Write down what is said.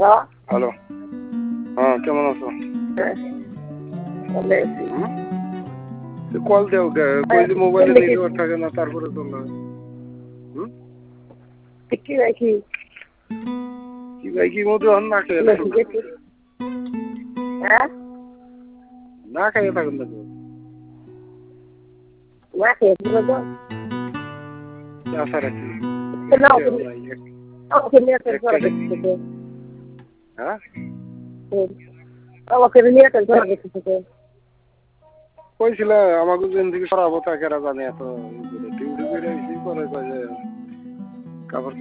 Hello, হ্যাঁ কেমন আছো? কল দেও কই যে মোবাইলে নেটওয়ার্ক থাকে না তারপরে তো না। কি রাখি কি ভাই কি মধু হন না খেয়ে হ্যাঁ না খেয়ে থাকুন না না খেয়ে বলো তো আশা রাখি। হ্যাঁ কইছিল আমাকে যেন থেকে সরাবো তাকে জানি এত ডিউটি করে করে কাপড়